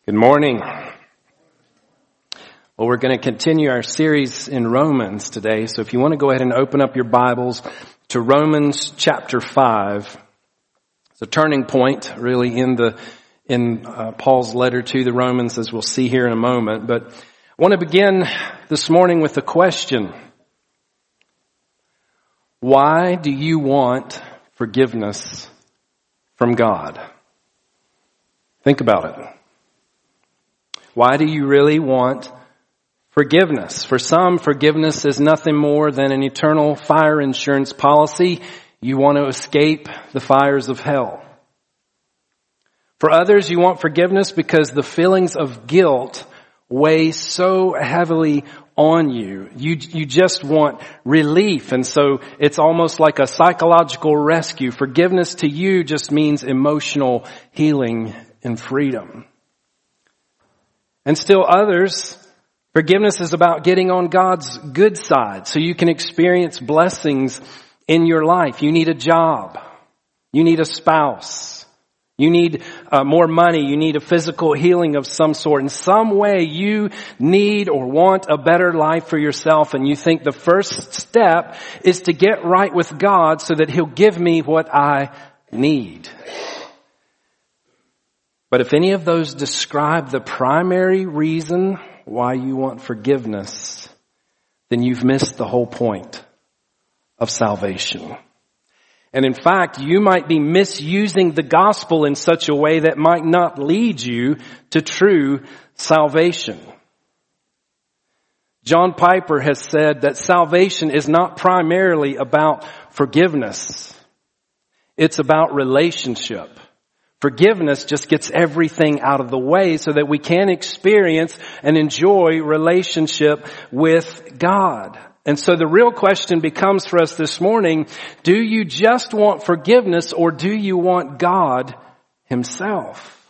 Good morning. Well, we're going to continue our series in Romans today. So if you want to go ahead and open up your Bibles to Romans chapter 5. It's a turning point really in Paul's letter to the Romans, as we'll see here in a moment. But I want to begin this morning with a question. Why do you want forgiveness from God? Think about it. Why do you really want forgiveness? For some, forgiveness is nothing more than an eternal fire insurance policy. You want to escape the fires of hell. For others, you want forgiveness because the feelings of guilt weigh so heavily on you. You just want relief. And so it's almost like a psychological rescue. Forgiveness to you just means emotional healing and freedom. And still others, forgiveness is about getting on God's good side so you can experience blessings in your life. You need a job. You need a spouse. You need more money. You need a physical healing of some sort. In some way you need or want a better life for yourself, and you think the first step is to get right with God so that He'll give me what I need. But if any of those describe the primary reason why you want forgiveness, then you've missed the whole point of salvation. And in fact, you might be misusing the gospel in such a way that might not lead you to true salvation. John Piper has said that salvation is not primarily about forgiveness. It's about relationship. Forgiveness just gets everything out of the way so that we can experience and enjoy relationship with God. And so the real question becomes for us this morning, do you just want forgiveness or do you want God Himself?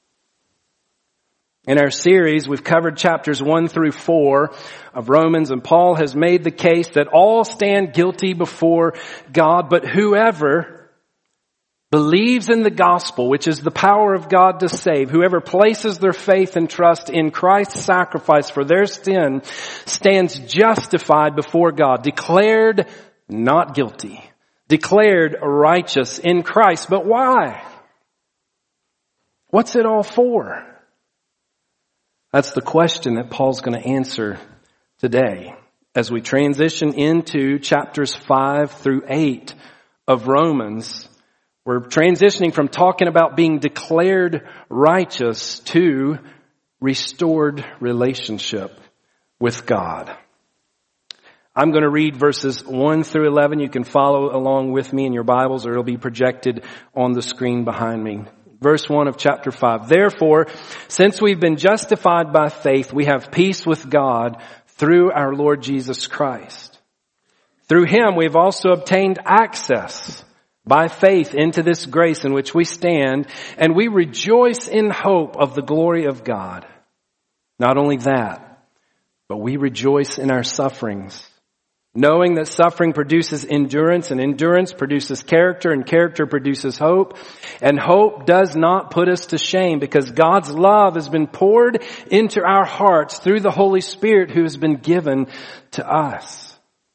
In our series, we've covered chapters 1 through 4 of Romans, and Paul has made the case that all stand guilty before God, but whoever believes in the gospel, which is the power of God to save, whoever places their faith and trust in Christ's sacrifice for their sin stands justified before God, declared not guilty, declared righteous in Christ. But why? What's it all for? That's the question that Paul's going to answer today as we transition into chapters 5 through 8 of Romans. We're transitioning from talking about being declared righteous to restored relationship with God. I'm going to read verses 1 through 11. You can follow along with me in your Bibles, or it'll be projected on the screen behind me. Verse 1 of chapter 5. Therefore, since we've been justified by faith, we have peace with God through our Lord Jesus Christ. Through Him, we've also obtained access by faith into this grace in which we stand, and we rejoice in hope of the glory of God. Not only that, but we rejoice in our sufferings, knowing that suffering produces endurance, and endurance produces character, and character produces hope. And hope does not put us to shame, because God's love has been poured into our hearts through the Holy Spirit who has been given to us.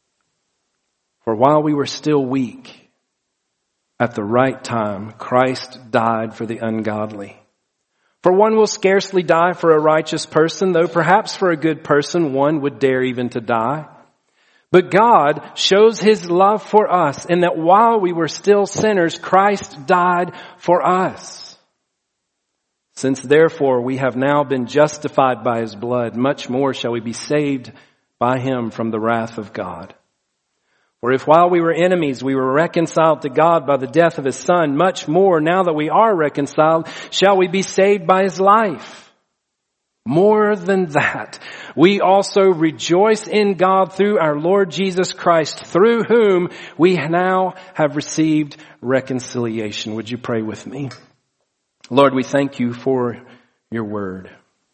For while we were still weak, at the right time, Christ died for the ungodly. For one will scarcely die for a righteous person, though perhaps for a good person one would dare even to die. But God shows His love for us in that while we were still sinners, Christ died for us. Since therefore we have now been justified by His blood, much more shall we be saved by Him from the wrath of God. For if while we were enemies, we were reconciled to God by the death of His Son, much more, now that we are reconciled, shall we be saved by His life. More than that, we also rejoice in God through our Lord Jesus Christ, through whom we now have received reconciliation. Would you pray with me? Lord, we thank You for Your word.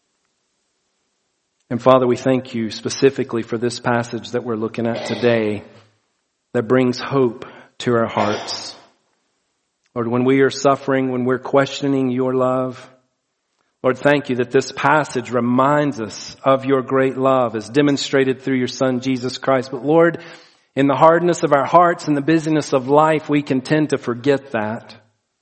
And Father, we thank You specifically for this passage that we're looking at today, that brings hope to our hearts. Lord, when we are suffering, when we're questioning Your love, Lord, thank you that this passage reminds us of your great love as demonstrated through your Son, Jesus Christ. But Lord, in the hardness of our hearts and the busyness of life, we can tend to forget that.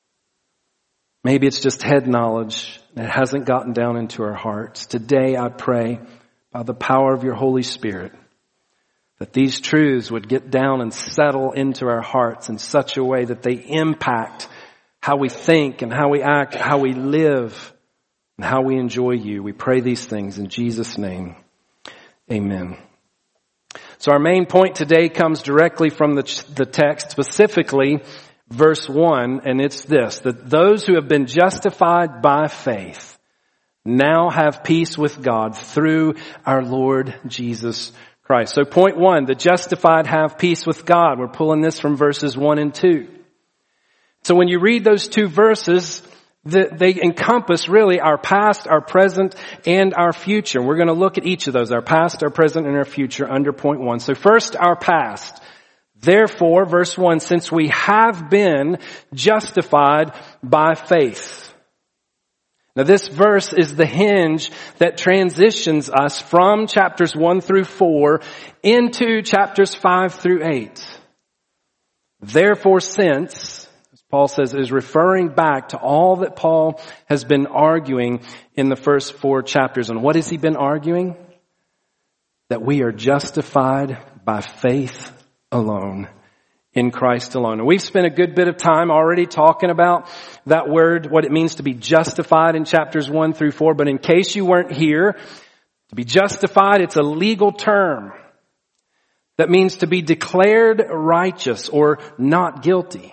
Maybe it's just head knowledge that hasn't gotten down into our hearts. Today I pray by the power of your Holy Spirit that these truths would get down and settle into our hearts in such a way that they impact how we think and how we act, how we live, and how we enjoy you. We pray these things in Jesus' name. Amen. So our main point today comes directly from the text, specifically verse 1, and it's this, that those who have been justified by faith now have peace with God through our Lord Jesus Christ. So point 1, the justified have peace with God. We're pulling this from verses 1 and 2. So when you read those two verses, they encompass really our past, our present, and our future. We're going to look at each of those, our past, our present, and our future under point 1. So first, our past. Therefore, verse 1, since we have been justified by faith. Now this verse is the hinge that transitions us from chapters 1 through 4 into chapters 5 through 8. Therefore, since, Paul says, is referring back to all that Paul has been arguing in the first 4 chapters. And what has he been arguing? That we are justified by faith alone, in Christ alone. And we've spent a good bit of time already talking about that word, what it means to be justified in chapters 1 through 4. But in case you weren't here, to be justified, it's a legal term that means to be declared righteous or not guilty.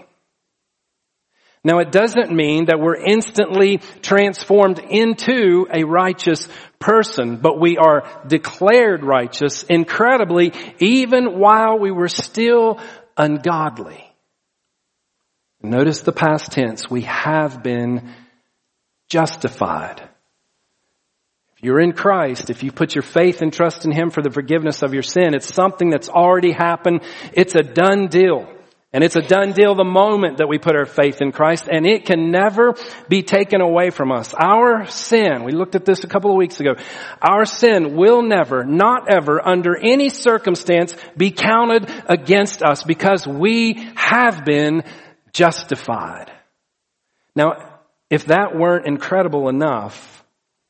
Now, it doesn't mean that we're instantly transformed into a righteous person, but we are declared righteous, incredibly, even while we were still ungodly. Notice the past tense. We have been justified. If you're in Christ, if you put your faith and trust in Him for the forgiveness of your sin, it's something that's already happened. It's a done deal. And it's a done deal the moment that we put our faith in Christ, and it can never be taken away from us. Our sin, we looked at this a couple of weeks ago, our sin will never, not ever, under any circumstance, be counted against us because we have been justified. Now, if that weren't incredible enough,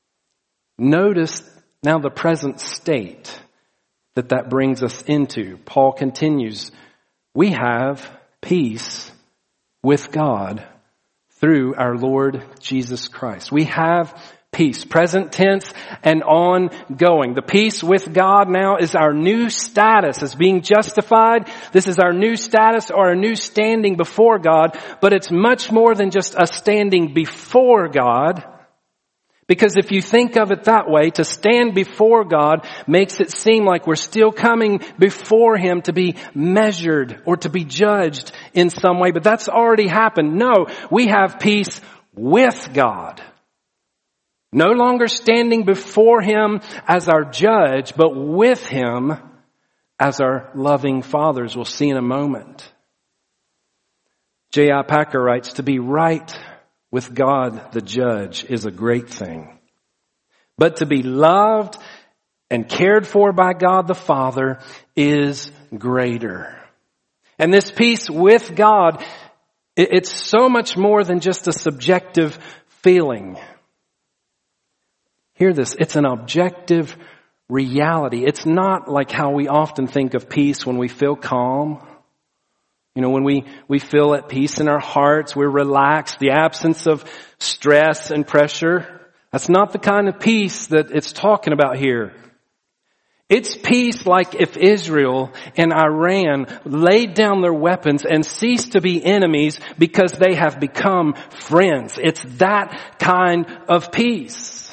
notice now the present state that brings us into. Paul continues, we have peace with God through our Lord Jesus Christ. We have peace, present tense and ongoing. The peace with God now is our new status as being justified. This is our new status or our new standing before God, but it's much more than just a standing before God. Because if you think of it that way, to stand before God makes it seem like we're still coming before Him to be measured or to be judged in some way. But that's already happened. No, we have peace with God. No longer standing before Him as our judge, but with Him as our loving Father, as we'll see in a moment. J.I. Packer writes, to be right with God, the judge, is a great thing. But to be loved and cared for by God the Father is greater. And this peace with God, it's so much more than just a subjective feeling. Hear this, it's an objective reality. It's not like how we often think of peace when we feel calm. You know, when we feel at peace in our hearts, we're relaxed, the absence of stress and pressure. That's not the kind of peace that it's talking about here. It's peace like if Israel and Iran laid down their weapons and ceased to be enemies because they have become friends. It's that kind of peace.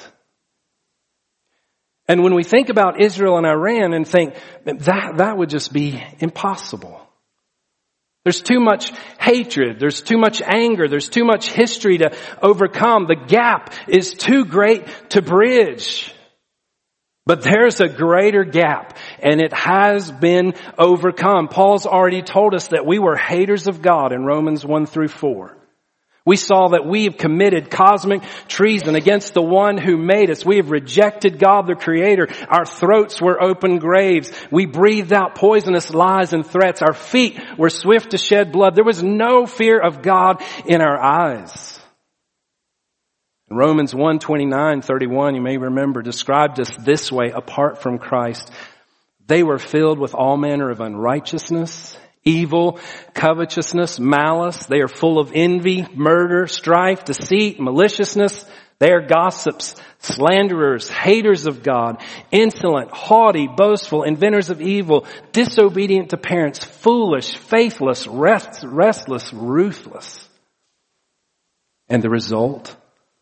And when we think about Israel and Iran and think that would just be impossible. There's too much hatred. There's too much anger. There's too much history to overcome. The gap is too great to bridge. But there's a greater gap, and it has been overcome. Paul's already told us that we were haters of God in Romans 1 through 4. We saw that we have committed cosmic treason against the one who made us. We have rejected God the Creator. Our throats were open graves. We breathed out poisonous lies and threats. Our feet were swift to shed blood. There was no fear of God in our eyes. Romans 1:29-31, you may remember, described us this way: apart from Christ, they were filled with all manner of unrighteousness, evil, covetousness, malice. They are full of envy, murder, strife, deceit, maliciousness. They are gossips, slanderers, haters of God, insolent, haughty, boastful, inventors of evil, disobedient to parents, foolish, faithless, restless, ruthless. And the result?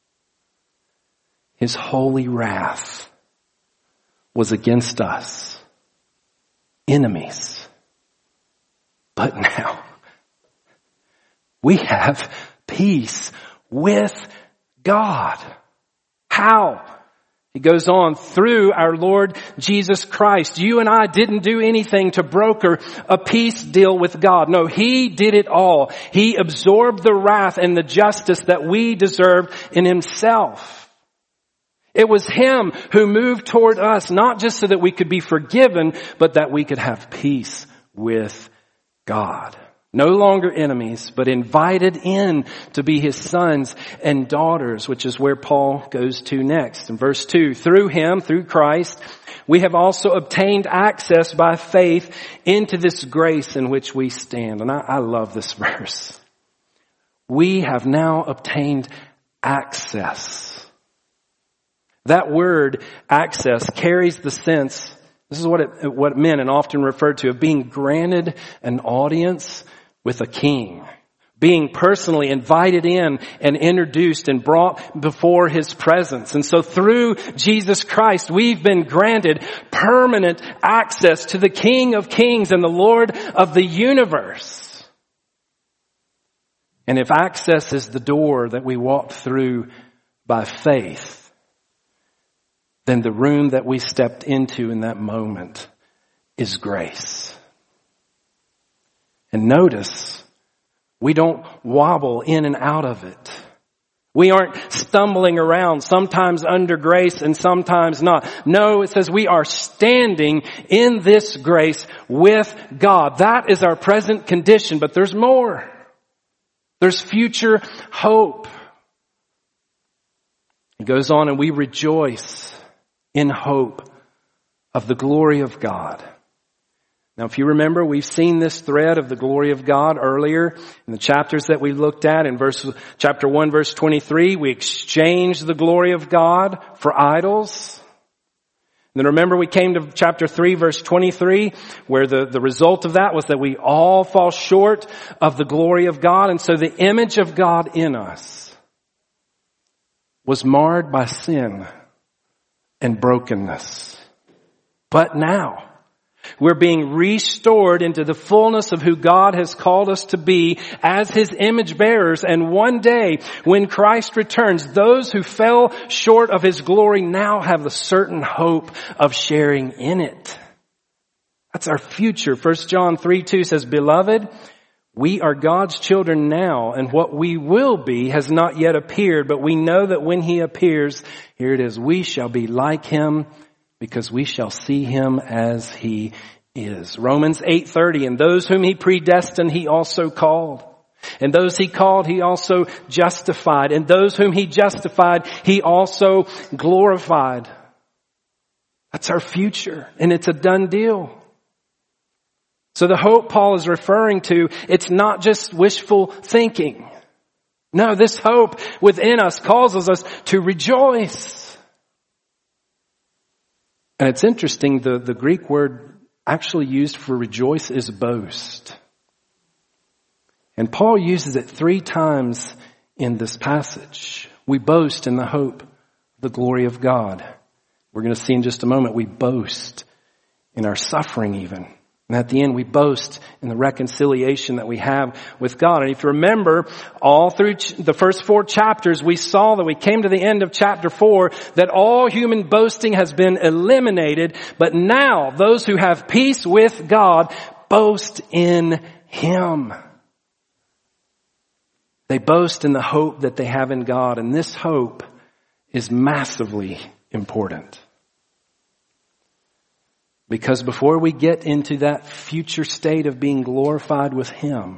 His holy wrath was against us, enemies. But now we have peace with God. How? He goes on, through our Lord Jesus Christ. You and I didn't do anything to broker a peace deal with God. No, He did it all. He absorbed the wrath and the justice that we deserved in Himself. It was Him who moved toward us, not just so that we could be forgiven, but that we could have peace with God. No longer enemies, but invited in to be His sons and daughters, which is where Paul goes to next. In verse 2, through Him, through Christ, we have also obtained access by faith into this grace in which we stand. And I love this verse. We have now obtained access. That word, access, carries the sense, this is what it meant and often referred to, of being granted an audience with a king. Being personally invited in and introduced and brought before His presence. And so through Jesus Christ, we've been granted permanent access to the King of Kings and the Lord of the universe. And if access is the door that we walk through by faith, then the room that we stepped into in that moment is grace. And notice, we don't wobble in and out of it. We aren't stumbling around, sometimes under grace and sometimes not. No, it says we are standing in this grace with God. That is our present condition, but there's more. There's future hope. It goes on, and we rejoice in hope of the glory of God. Now, if you remember, we've seen this thread of the glory of God earlier in the chapters that we looked at. In chapter 1, verse 23, we exchanged the glory of God for idols. And then remember, we came to chapter 3, verse 23, where the result of that was that we all fall short of the glory of God. And so the image of God in us was marred by sin and brokenness. But now, we're being restored into the fullness of who God has called us to be as His image bearers. And one day, when Christ returns, those who fell short of His glory now have the certain hope of sharing in it. That's our future. 1 John 3:2 says, Beloved, we are God's children now, and what we will be has not yet appeared, but we know that when He appears, here it is, we shall be like Him, because we shall see Him as He is. Romans 8:30, and those whom He predestined, He also called. And those He called, He also justified. And those whom He justified, He also glorified. That's our future, and it's a done deal. So the hope Paul is referring to, it's not just wishful thinking. No, this hope within us causes us to rejoice. And it's interesting, the Greek word actually used for rejoice is boast. And Paul uses it 3 times in this passage. We boast in the hope, the glory of God. We're going to see in just a moment, we boast in our suffering even. And at the end, we boast in the reconciliation that we have with God. And if you remember, all through the first 4 chapters, we saw that we came to the end of chapter 4, that all human boasting has been eliminated. But now, those who have peace with God boast in Him. They boast in the hope that they have in God, and this hope is massively important. Because before we get into that future state of being glorified with Him,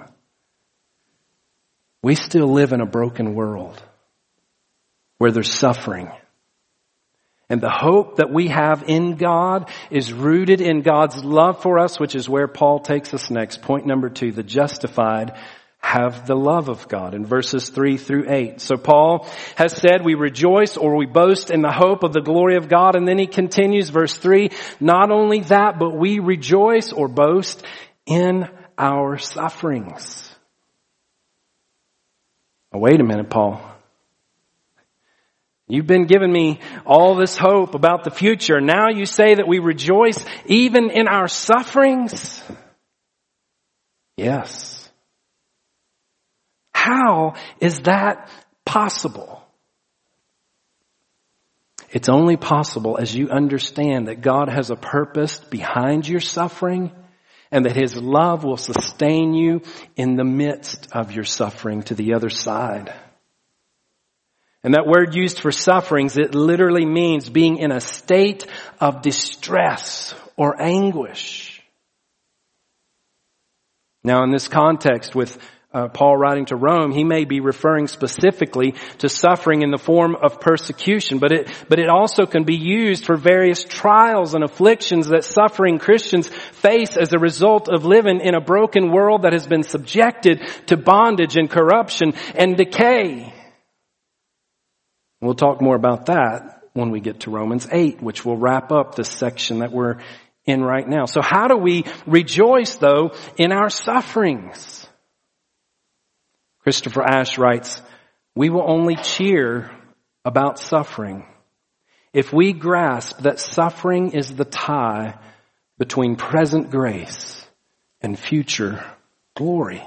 we still live in a broken world where there's suffering. And the hope that we have in God is rooted in God's love for us, which is where Paul takes us next. Point number 2, the justified have the love of God in verses 3 through 8. So Paul has said we rejoice or we boast in the hope of the glory of God. And then he continues, verse 3, not only that, but we rejoice or boast in our sufferings. Oh, wait a minute, Paul. You've been giving me all this hope about the future. Now you say that we rejoice even in our sufferings? Yes. How is that possible? It's only possible as you understand that God has a purpose behind your suffering and that His love will sustain you in the midst of your suffering to the other side. And that word used for sufferings, it literally means being in a state of distress or anguish. Now in this context with Paul writing to Rome, he may be referring specifically to suffering in the form of persecution, but it also can be used for various trials and afflictions that suffering Christians face as a result of living in a broken world that has been subjected to bondage and corruption and decay. We'll talk more about that when we get to Romans 8, which will wrap up this section that we're in right now. So how do we rejoice, though, in our sufferings? Christopher Ash writes, we will only cheer about suffering if we grasp that suffering is the tie between present grace and future glory.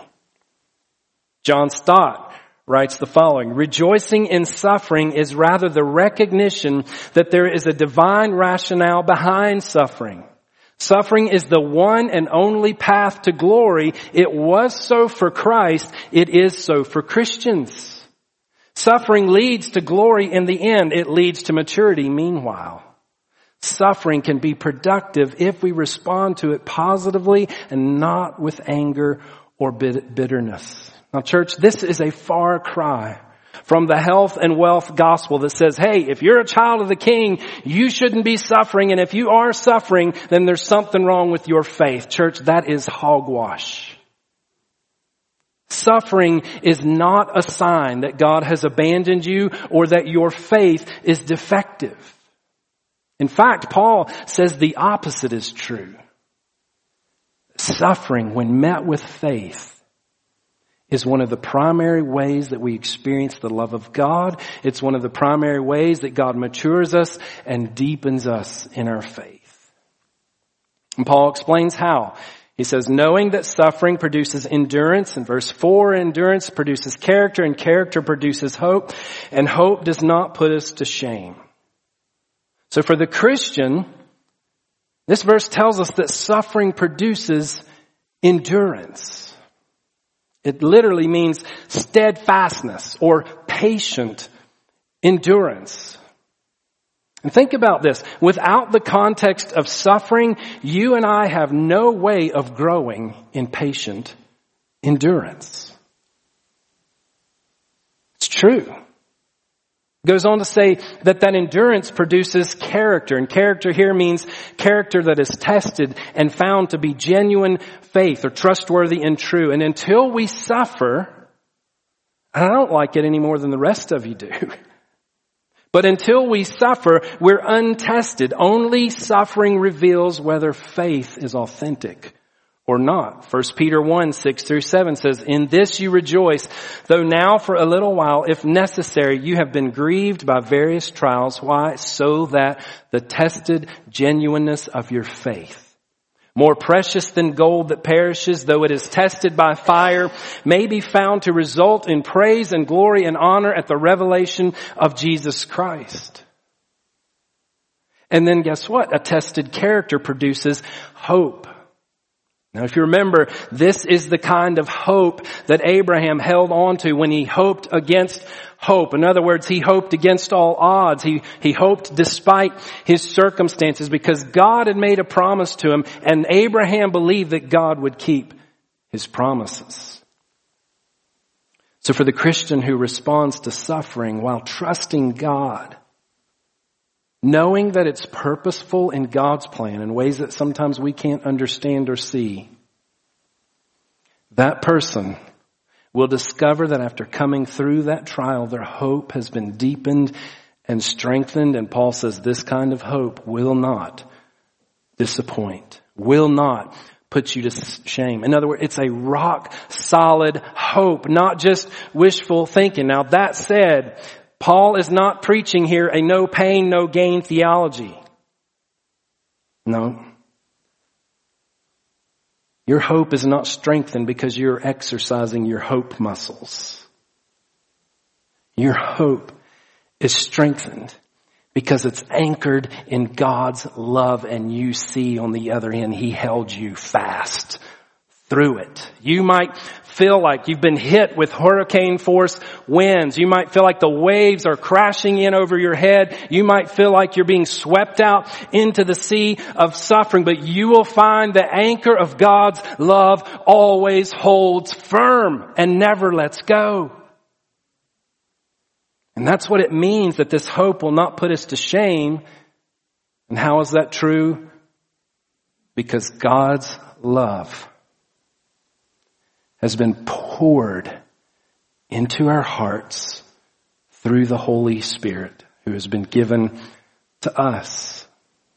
John Stott writes the following, rejoicing in suffering is rather the recognition that there is a divine rationale behind suffering. Suffering is the one and only path to glory. It was so for Christ. It is so for Christians. Suffering leads to glory in the end. It leads to maturity meanwhile. Suffering can be productive if we respond to it positively and not with anger or bitterness. Now, church, this is a far cry from the health and wealth gospel that says, hey, if you're a child of the King, you shouldn't be suffering. And if you are suffering, then there's something wrong with your faith. Church, that is hogwash. Suffering is not a sign that God has abandoned you or that your faith is defective. In fact, Paul says the opposite is true. Suffering, when met with faith, is one of the primary ways that we experience the love of God. It's one of the primary ways that God matures us and deepens us in our faith. And Paul explains how. He says, knowing that suffering produces endurance. In verse 4, endurance produces character, and character produces hope. And hope does not put us to shame. So for the Christian, this verse tells us that suffering produces endurance. It literally means steadfastness or patient endurance. And think about this. Without the context of suffering, you and I have no way of growing in patient endurance. It's true. It goes on to say that endurance produces character. And character here means character that is tested and found to be genuine faith or trustworthy and true. And until we suffer, and I don't like it any more than the rest of you do, but until we suffer, we're untested. Only suffering reveals whether faith is authentic or not. 1 Peter 1, 6 through 7 says, in this you rejoice, though now for a little while, if necessary, you have been grieved by various trials. Why? So that the tested genuineness of your faith, more precious than gold that perishes, though it is tested by fire, may be found to result in praise and glory and honor at the revelation of Jesus Christ. And then guess what? A tested character produces hope. Now, if you remember, this is the kind of hope that Abraham held on to when he hoped against hope. In other words, he hoped against all odds. He hoped despite his circumstances because God had made a promise to him, and Abraham believed that God would keep his promises. So for the Christian who responds to suffering while trusting God, knowing that it's purposeful in God's plan in ways that sometimes we can't understand or see, that person will discover that after coming through that trial, their hope has been deepened and strengthened. And Paul says this kind of hope will not disappoint, will not put you to shame. In other words, it's a rock solid hope, not just wishful thinking. Now that said, Paul is not preaching here a no pain, no gain theology. No. Your hope is not strengthened because you're exercising your hope muscles. Your hope is strengthened because it's anchored in God's love, and you see on the other end, He held you fast through it. You might feel like you've been hit with hurricane force winds. You might feel like the waves are crashing in over your head. You might feel like you're being swept out into the sea of suffering, but you will find the anchor of God's love always holds firm and never lets go. And that's what it means that this hope will not put us to shame. And how is that true? Because God's love has been poured into our hearts through the Holy Spirit who has been given to us.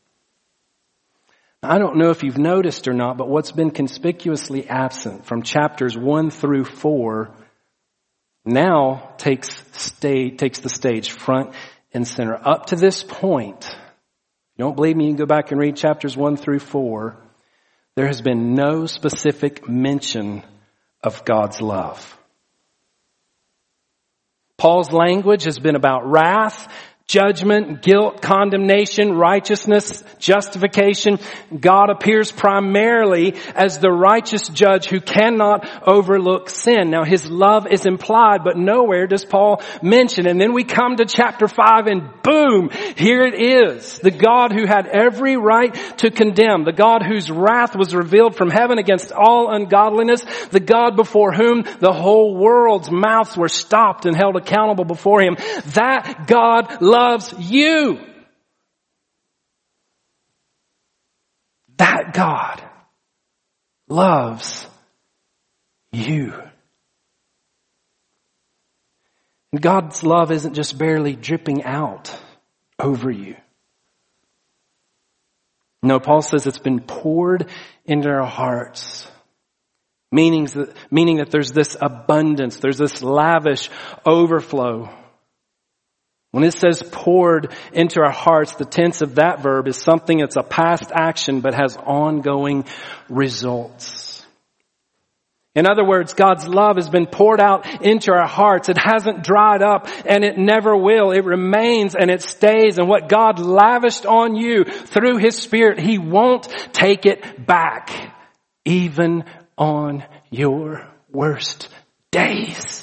I don't know if you've noticed or not, but what's been conspicuously absent from chapters 1 through 4 now takes the stage front and center. Up to this point, if you don't believe me, you can go back and read chapters 1 through 4. There has been no specific mention of God's love. Paul's language has been about wrath, judgment, guilt, condemnation, righteousness, justification. God appears primarily as the righteous judge who cannot overlook sin. Now His love is implied, but nowhere does Paul mention. And then we come to chapter 5 and boom, here it is. The God who had every right to condemn, the God whose wrath was revealed from heaven against all ungodliness, the God before whom the whole world's mouths were stopped and held accountable before Him. That God loves you. That God loves you. And God's love isn't just barely dripping out over you. No, Paul says it's been poured into our hearts. Meaning that there's this abundance, there's this lavish overflow. When it says poured into our hearts, the tense of that verb is something that's a past action but has ongoing results. In other words, God's love has been poured out into our hearts. It hasn't dried up and it never will. It remains and it stays. And what God lavished on you through His Spirit, He won't take it back, even on your worst days.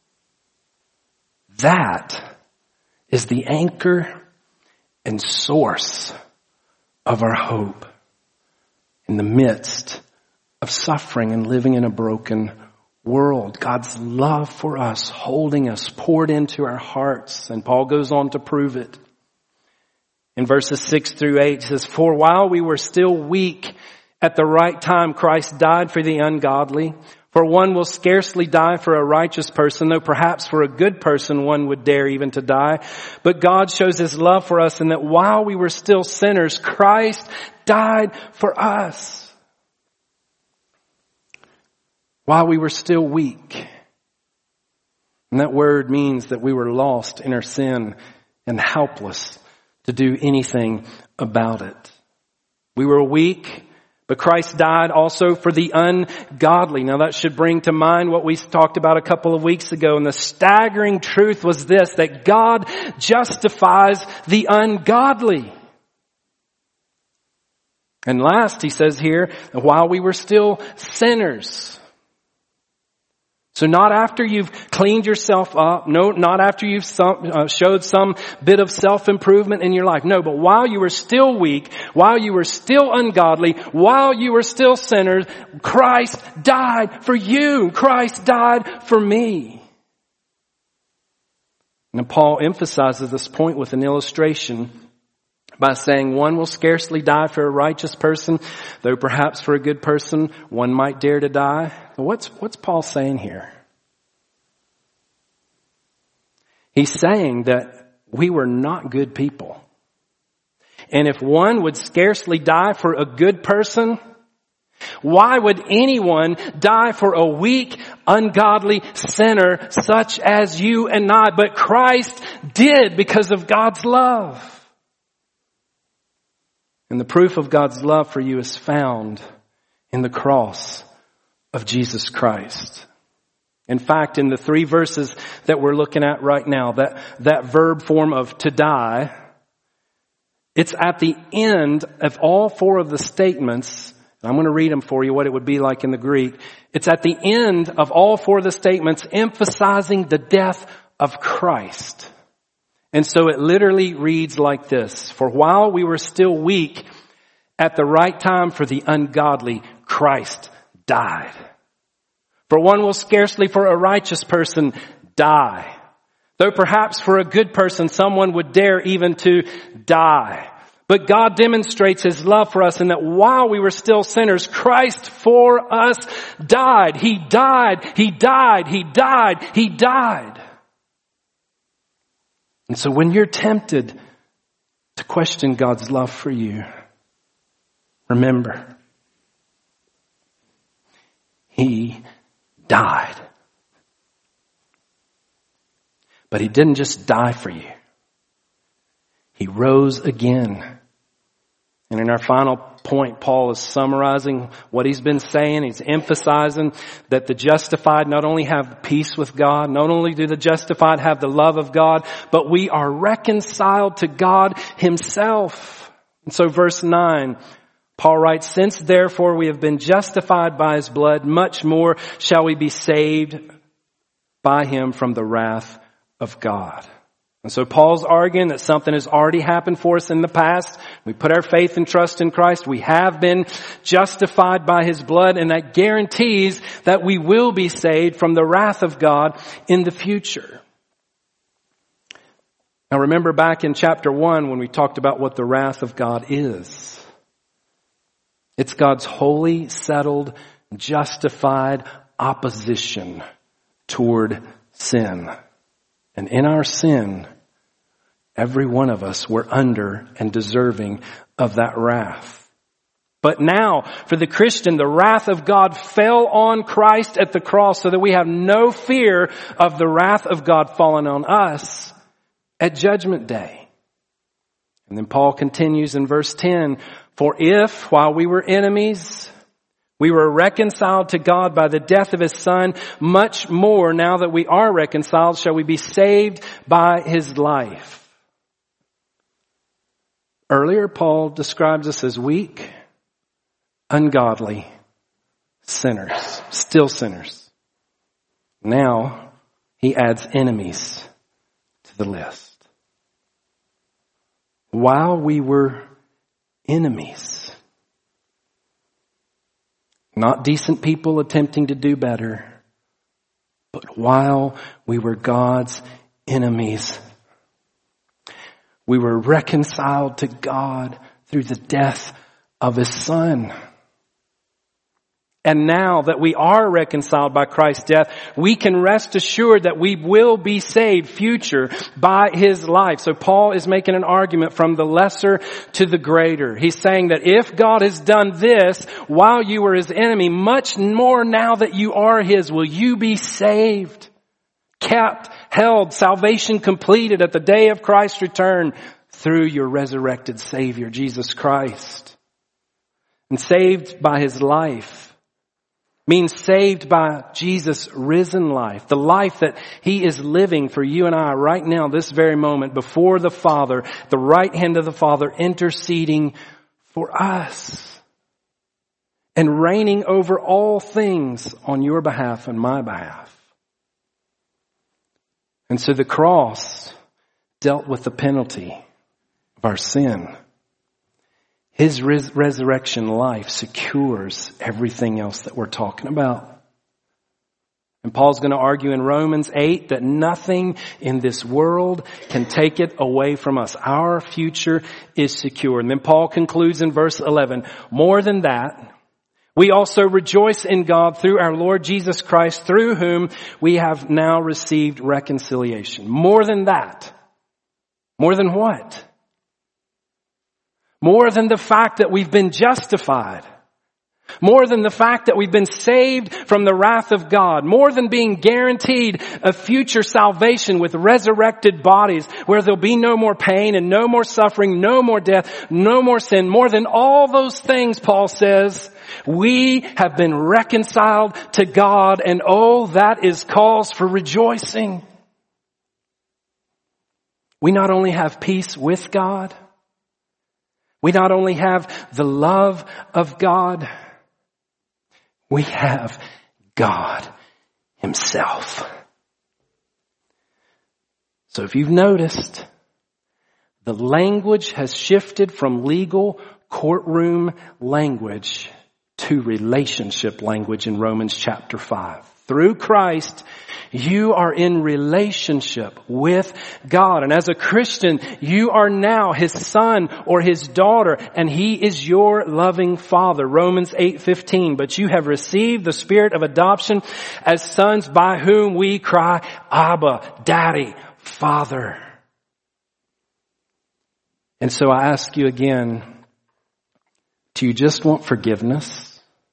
That is the anchor and source of our hope in the midst of suffering and living in a broken world. God's love for us, holding us, poured into our hearts. And Paul goes on to prove it. In verses 6 through 8, he says, "For while we were still weak, at the right time Christ died for the ungodly. For one will scarcely die for a righteous person, though perhaps for a good person one would dare even to die. But God shows His love for us in that while we were still sinners, Christ died for us." While we were still weak. And that word means that we were lost in our sin and helpless to do anything about it. We were weak, but Christ died also for the ungodly. Now that should bring to mind what we talked about a couple of weeks ago. And the staggering truth was this, that God justifies the ungodly. And last, he says here, while we were still sinners. So not after you've cleaned yourself up, no, not after you've showed some bit of self-improvement in your life. No, but while you were still weak, while you were still ungodly, while you were still sinners, Christ died for you. Christ died for me. And Paul emphasizes this point with an illustration by saying one will scarcely die for a righteous person, though perhaps for a good person one might dare to die. What's Paul saying here? He's saying that we were not good people. And if one would scarcely die for a good person, why would anyone die for a weak, ungodly sinner such as you and I? But Christ did because of God's love. And the proof of God's love for you is found in the cross of Jesus Christ. In fact, in the 3 verses that we're looking at right now, that verb form of to die, it's at the end of all 4 of the statements. I'm going to read them for you, what it would be like in the Greek. It's at the end of all 4 of the statements emphasizing the death of Christ. And so it literally reads like this: for while we were still weak, at the right time for the ungodly, Christ died. For one will scarcely for a righteous person die, though perhaps for a good person someone would dare even to die. But God demonstrates His love for us in that while we were still sinners, Christ for us died. He died. He died. He died. He died. And so when you're tempted to question God's love for you, remember, He died. But He didn't just die for you. He rose again. And in our final point, Paul is summarizing what he's been saying. He's emphasizing that the justified not only have peace with God, not only do the justified have the love of God, but we are reconciled to God Himself. And so verse 9, Paul writes, since therefore we have been justified by His blood, much more shall we be saved by Him from the wrath of God. And so Paul's arguing that something has already happened for us in the past. We put our faith and trust in Christ. We have been justified by His blood, and that guarantees that we will be saved from the wrath of God in the future. Now remember back in chapter 1 when we talked about what the wrath of God is. It's God's holy, settled, justified opposition toward sin. And in our sin, every one of us were under and deserving of that wrath. But now, for the Christian, the wrath of God fell on Christ at the cross so that we have no fear of the wrath of God falling on us at Judgment Day. And then Paul continues in verse 10, for if, while we were enemies, we were reconciled to God by the death of His Son, much more now that we are reconciled shall we be saved by His life. Earlier, Paul describes us as weak, ungodly sinners, still sinners. Now, he adds enemies to the list. While we were enemies, not decent people attempting to do better, but while we were God's enemies, we were reconciled to God through the death of His Son. And now that we are reconciled by Christ's death, we can rest assured that we will be saved future by His life. So Paul is making an argument from the lesser to the greater. He's saying that if God has done this while you were His enemy, much more now that you are His, will you be saved, kept, held, salvation completed at the day of Christ's return through your resurrected Savior, Jesus Christ. And saved by His life means saved by Jesus' risen life, the life that He is living for you and I right now, this very moment, before the Father, the right hand of the Father, interceding for us and reigning over all things on your behalf and my behalf. And so the cross dealt with the penalty of our sin. His resurrection life secures everything else that we're talking about. And Paul's going to argue in Romans 8 that nothing in this world can take it away from us. Our future is secure. And then Paul concludes in verse 11, more than that, we also rejoice in God through our Lord Jesus Christ, through whom we have now received reconciliation. More than that. More than what? More than the fact that we've been justified. More than the fact that we've been saved from the wrath of God. More than being guaranteed a future salvation with resurrected bodies where there'll be no more pain and no more suffering, no more death, no more sin. More than all those things, Paul says, we have been reconciled to God, and oh, that is cause for rejoicing. We not only have peace with God, we not only have the love of God, we have God Himself. So if you've noticed, the language has shifted from legal courtroom language to relationship language in Romans chapter 5. Through Christ, you are in relationship with God. And as a Christian, you are now His son or His daughter, and He is your loving Father. Romans 8:15. But you have received the Spirit of adoption as sons, by whom we cry, Abba, Daddy, Father. And so I ask you again, do you just want forgiveness?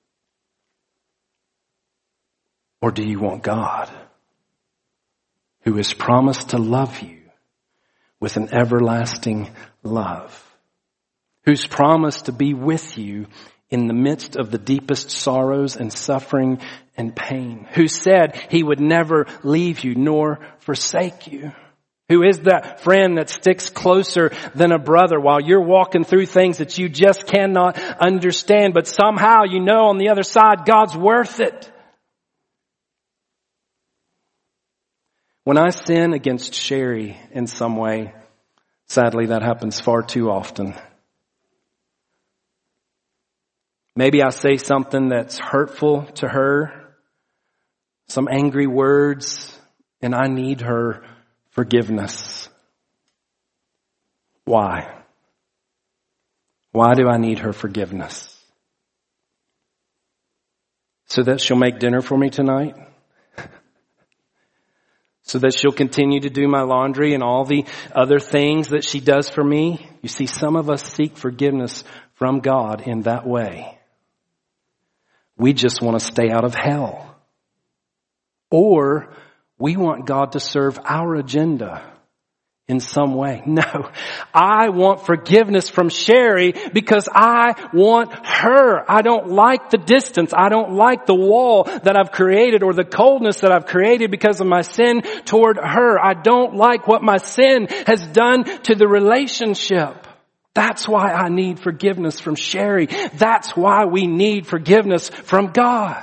Or do you want God, who has promised to love you with an everlasting love, who's promised to be with you in the midst of the deepest sorrows and suffering and pain, who said He would never leave you nor forsake you, who is that friend that sticks closer than a brother while you're walking through things that you just cannot understand, but somehow you know on the other side God's worth it. When I sin against Sherry in some way, sadly that happens far too often. Maybe I say something that's hurtful to her, some angry words, and I need her forgiveness. Why? Why do I need her forgiveness? So that she'll make dinner for me tonight? So that she'll continue to do my laundry and all the other things that she does for me? You see, some of us seek forgiveness from God in that way. We just want to stay out of hell. Or we want God to serve our agenda in some way. No, I want forgiveness from Sherry because I want her. I don't like the distance. I don't like the wall that I've created or the coldness that I've created because of my sin toward her. I don't like what my sin has done to the relationship. That's why I need forgiveness from Sherry. That's why we need forgiveness from God.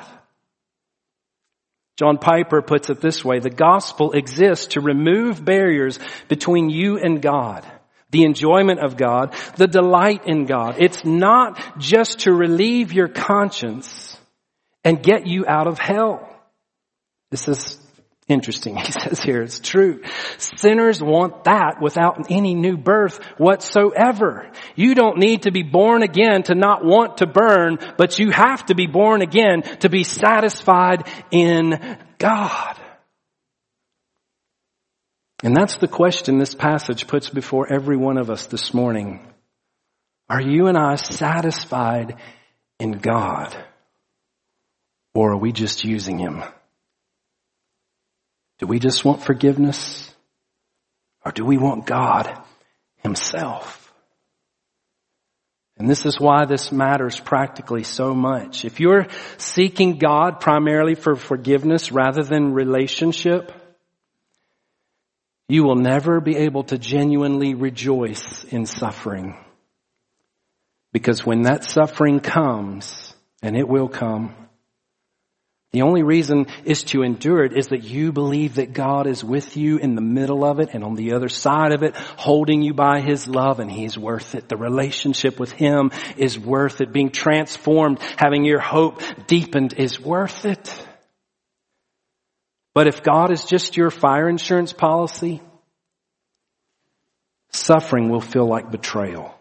John Piper puts it this way: the gospel exists to remove barriers between you and God, the enjoyment of God, the delight in God. It's not just to relieve your conscience and get you out of hell. This is interesting. He says here, it's true. Sinners want that without any new birth whatsoever. You don't need to be born again to not want to burn, but you have to be born again to be satisfied in God. And that's the question this passage puts before every one of us this morning. Are you and I satisfied in God? Or are we just using Him? Do we just want forgiveness? Or do we want God Himself? And this is why this matters practically so much. If you're seeking God primarily for forgiveness rather than relationship, you will never be able to genuinely rejoice in suffering. Because when that suffering comes, and it will come, the only reason is to endure it is that you believe that God is with you in the middle of it and on the other side of it, holding you by His love, and He's worth it. The relationship with Him is worth it. Being transformed, having your hope deepened is worth it. But if God is just your fire insurance policy, suffering will feel like betrayal.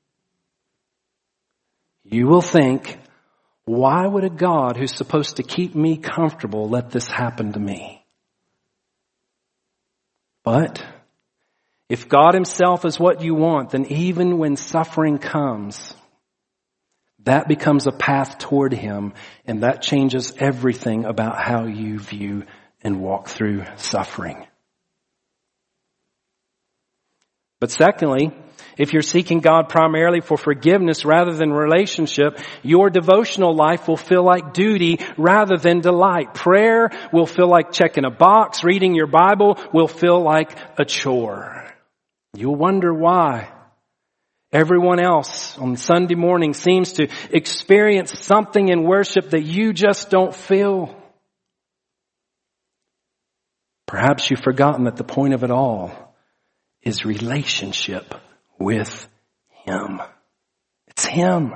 You will think, why would a God who's supposed to keep me comfortable let this happen to me? But if God Himself is what you want, then even when suffering comes, that becomes a path toward Him, and that changes everything about how you view and walk through suffering. But secondly, if you're seeking God primarily for forgiveness rather than relationship, your devotional life will feel like duty rather than delight. Prayer will feel like checking a box. Reading your Bible will feel like a chore. You'll wonder why. Everyone else on Sunday morning seems to experience something in worship that you just don't feel. Perhaps you've forgotten that the point of it all is relationship with Him. It's Him.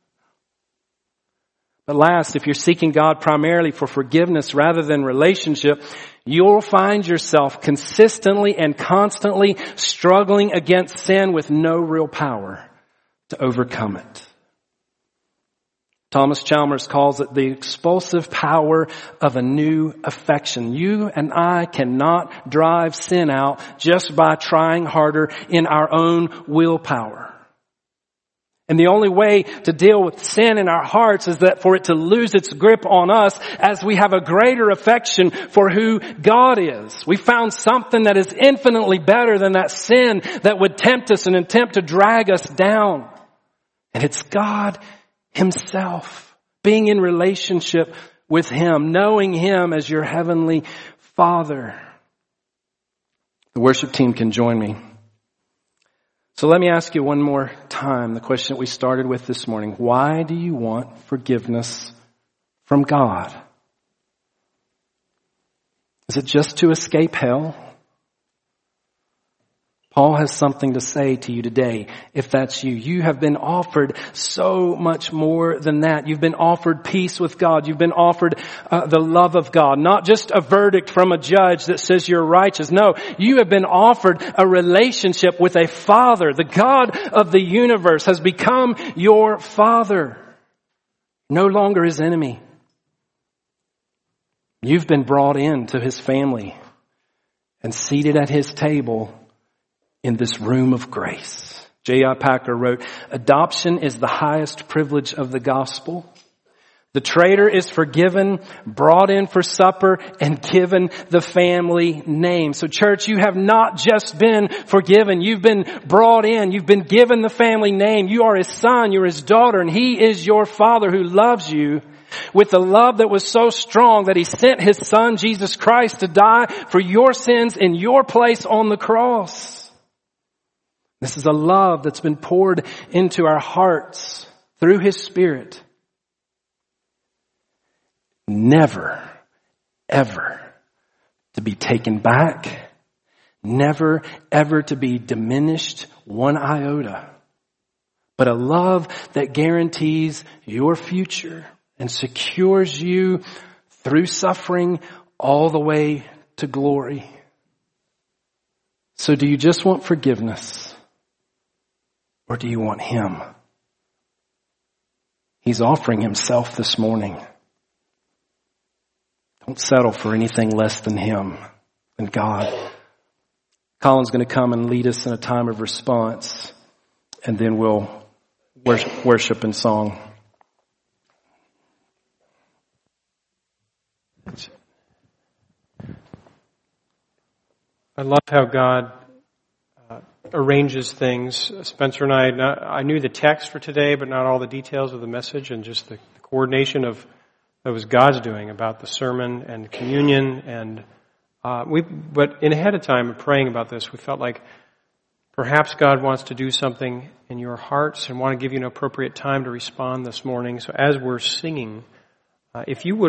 But last, if you're seeking God primarily for forgiveness rather than relationship, you'll find yourself consistently and constantly struggling against sin with no real power to overcome it. Thomas Chalmers calls it the expulsive power of a new affection. You and I cannot drive sin out just by trying harder in our own willpower. And the only way to deal with sin in our hearts is that for it to lose its grip on us as we have a greater affection for who God is. We found something that is infinitely better than that sin that would tempt us and attempt to drag us down. And it's God Himself, being in relationship with Him, knowing Him as your heavenly Father. The worship team can join me. So let me ask you one more time the question that we started with this morning. Why do you want forgiveness from God? Is it just to escape hell? Paul has something to say to you today. If that's you, you have been offered so much more than that. You've been offered peace with God. You've been offered the love of God. Not just a verdict from a judge that says you're righteous. No, you have been offered a relationship with a Father. The God of the universe has become your Father. No longer His enemy. You've been brought into His family and seated at His table in this room of grace. J.I. Packer wrote, adoption is the highest privilege of the gospel. The traitor is forgiven, brought in for supper, and given the family name. So church, you have not just been forgiven. You've been brought in. You've been given the family name. You are His son. You're His daughter. And He is your Father who loves you with a love that was so strong that He sent His Son, Jesus Christ, to die for your sins in your place on the cross. This is a love that's been poured into our hearts through His Spirit. Never, ever to be taken back. Never, ever to be diminished one iota. But a love that guarantees your future and secures you through suffering all the way to glory. So do you just want forgiveness? Or do you want Him? He's offering Himself this morning. Don't settle for anything less than Him, than God. Colin's going to come and lead us in a time of response, and then we'll worship in song. I love how God arranges things. Spencer and I knew the text for today, but not all the details of the message, and just the coordination of that was God's doing about the sermon and communion. And but in ahead of time of praying about this, we felt like Perhaps God wants to do something in your hearts and want to give you an appropriate time to respond this morning. So as we're singing, if you would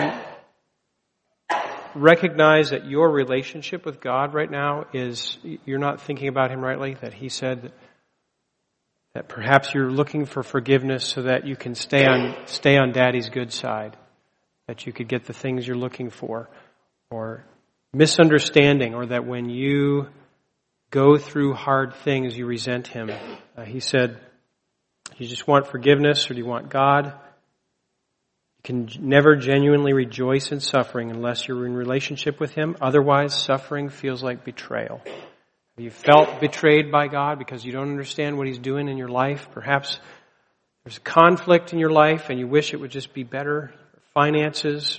recognize that your relationship with God right now is, you're not thinking about Him rightly, that He said that perhaps you're looking for forgiveness so that you can stay on Daddy's good side, that you could get the things you're looking for, or misunderstanding, or that when you go through hard things, you resent Him. He said, you just want forgiveness, or do you want God? You can never genuinely rejoice in suffering unless you're in relationship with Him. Otherwise, suffering feels like betrayal. Have you felt betrayed by God because you don't understand what He's doing in your life? Perhaps there's conflict in your life and you wish it would just be better. Finances,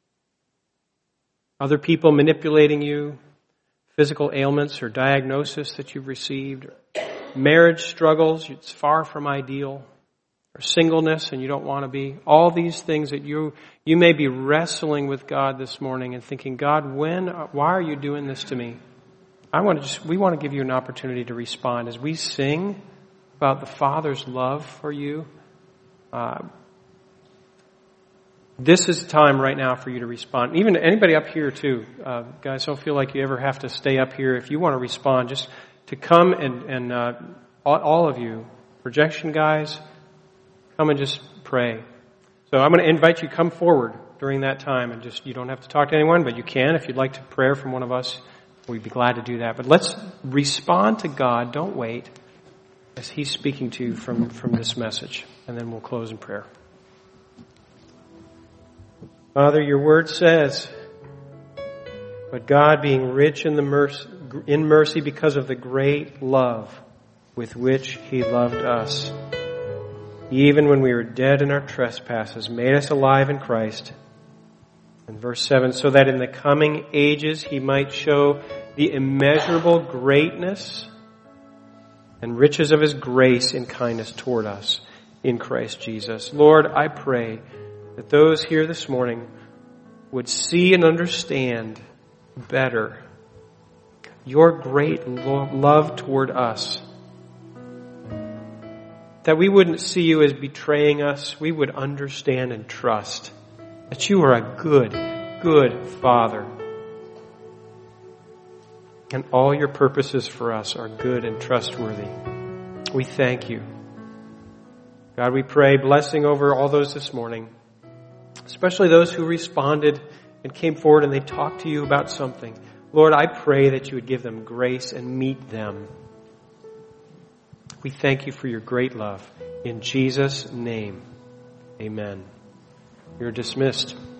other people manipulating you, physical ailments or diagnosis that you've received, marriage struggles, it's far from ideal, or singleness and you don't want to be. All these things that you may be wrestling with God this morning and thinking, God, why are you doing this to me? We want to give you an opportunity to respond. As we sing about the Father's love for you, this is the time right now for you to respond. Even anybody up here too. Guys, don't feel like you ever have to stay up here. If you want to respond, just to come and all of you, projection guys, come and just pray. So I'm going to invite you to come forward during that time, and you don't have to talk to anyone, but you can. If you'd like to pray from one of us, we'd be glad to do that. But let's respond to God. Don't wait as He's speaking to you from this message. And then we'll close in prayer. Father, your word says, but God, being rich in mercy because of the great love with which He loved us, even when we were dead in our trespasses, made us alive in Christ. And verse 7, so that in the coming ages He might show the immeasurable greatness and riches of His grace and kindness toward us in Christ Jesus. Lord, I pray that those here this morning would see and understand better your great love toward us. That we wouldn't see you as betraying us. We would understand and trust that you are a good, good Father. And all your purposes for us are good and trustworthy. We thank you. God, we pray blessing over all those this morning, especially those who responded and came forward and they talked to you about something. Lord, I pray that you would give them grace and meet them. We thank you for your great love. In Jesus' name, amen. You're dismissed.